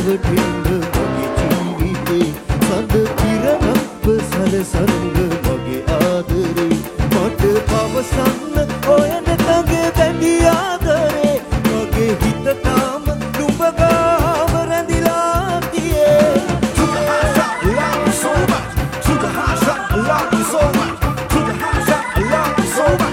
දැවටෙන්න මගේ ජීවිතේ සඳ කිරණක් සලසන්න මගේ ආදරේ මට පවසන්න ඔය නැතගේ බැඳි ආදරේ මගේ හිත තාම නුඹ ගාව රැඳිලා තියේ To the house I love you so much To the house I love you so much To the house I love you so much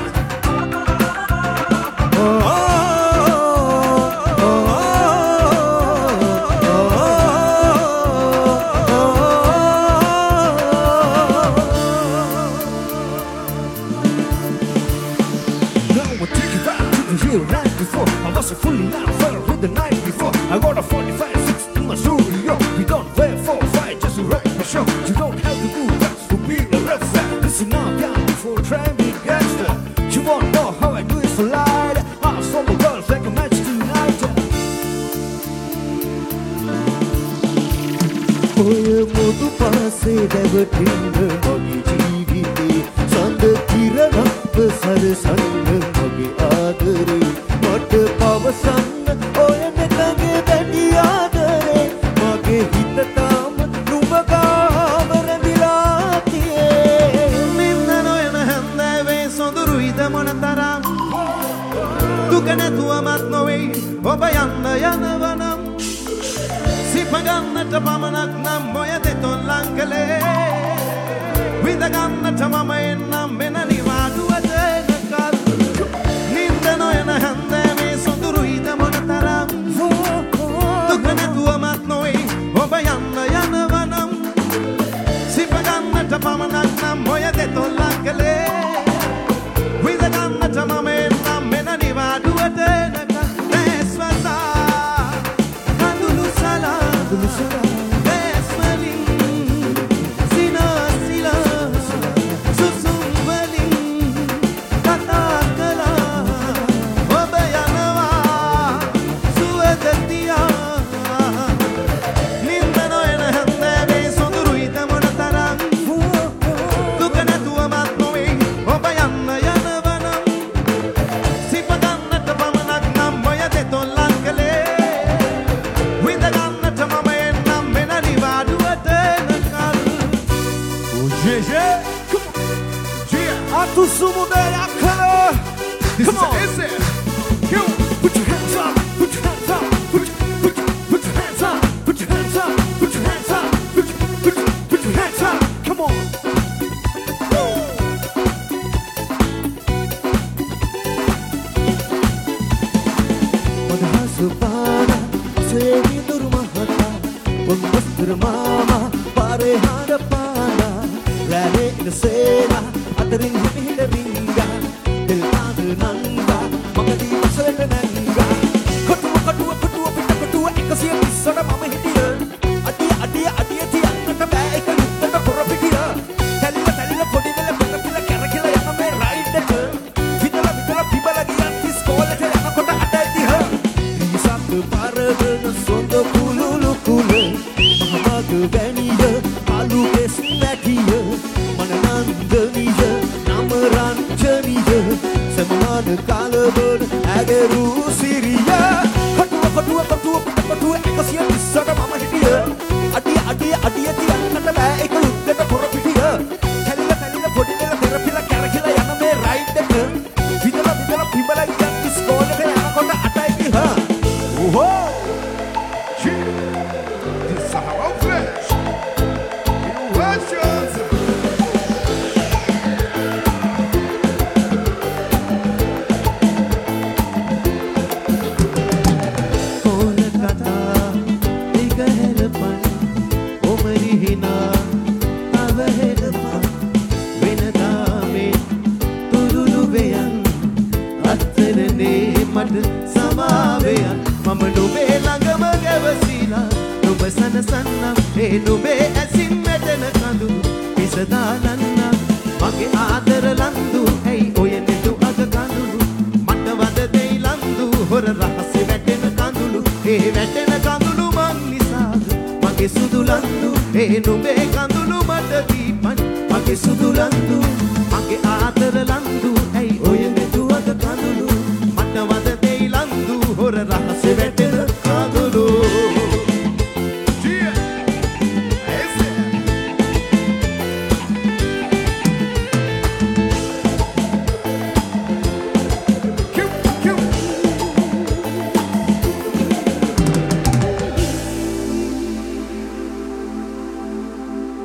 I wasn't fully now fell with the night before I got a 45-6 in my studio We don't wear 4-5 just to write my show You don't have to do that to be a rap fan Listen now, young before trying to be gangster You won't know how I do it for light I'm from the girls like a match tonight ඔය මොදු පාසේ දැවටෙන්න මගේ ජීවිතේ සඳ කිරණක් සලසන්න මගේ ආදරේ මට පවසන්න ඔය නැතගේ බැඳි ආදරේ මගේ හිත තාම නුඹ ගාව රැඳිලා තියේ නින්ද නොයන හැන්දෑවේ සොඳුරුයිද මොනතරම් දුක නැතුවමත් නොවෙයි ඔබ යන්න යනවනම් සිප ගන්නට පමණක් නම් ඔය දෙතොන් ලං කළේ විඳ ගන්නට මම එන්නම් මෙන නිවාඩුවට එනකල් නින්ද නොයන හැන්දෑවේ සොඳුරුයිද මොනතරම් දුක නැතුවමත් නොවෙයි ඔබ යන්න යනවනම් සිප ගන්නට පමණක් නම් ඔය දෙතොන් ලං කළේ විඳ ගන්නට මම එන්නම් මෙන නිවාඩුවට එනකල් Sumo della color. Come on. Is it? You put your hands up. Put your hands up. Put your hands up. Put your hands up. Put your hands up. Put your hands up. Come on. Madhasupana sevi durmahata Unmastur mama pare hadapana Rane in sena Atarin hita ringa Dil aadu nanga Magadi masalata nanga Kotuwa pita kotuwa Ekasiya pissada mama hitiya Adiya tiya Nata bෑ එක යුත්තට කොර පිටිය Tälillä පොඩිවල පොඩපිල කැරකිලා යන මේ ride එක විදලා පිබල ගියන් ඉස්කෝලේට යනකොට අත ඇතිහ ඊසත් පරදන සොඳ කුලුලු කුල මහමග වැනිය අලු කෙස් නැකිය මනනන්දනිය නමරංජනිය සමාන කාලවල ඇගරු සිරිය කොටුව එකසිය පිස්සට මම හිටිය අඩිය තියන්නට බෑ එක යුද්ධට පොර පිටිය තැලිලා පොඩිවල තෙරපිලා කැරකිලා යන මේ රයිඩ් එක විදලා පිබල ගියන් ඉස්කෝලේට යනකොට අත ඇතිහ ඕහෝ This Sahara flesh. You watch yourself. සමාවයන් මම නුඹේ ළඟම ගැවසීලා නුඹ සනසන්නම් ඒ නුඹේ ඇසින් වැටෙන කඳුළු විසදාලන්න මගේ ආදර ලන්දු ඇයි ඔය නෙදු අග කඳුළු මට වද දෙයි ලන්දු හොර රහස වැටෙන කඳුළු ඒ වැටෙන කඳුළු මං නිසාද මගේ සුදු ලන්දු ඒ නුඹේ කඳුළු මට දීපන් මගේ සුදු ලන්දු මගේ ආදර ලන්දු ඇයි ඔය නෙදු අග කඳුළු මට වද දෙයි ලන්දු හොර රහස වැටෙන කඳුළු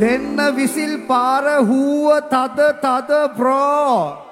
දෙන්න විසිල් පාර හුව තද තද ප්‍රෝ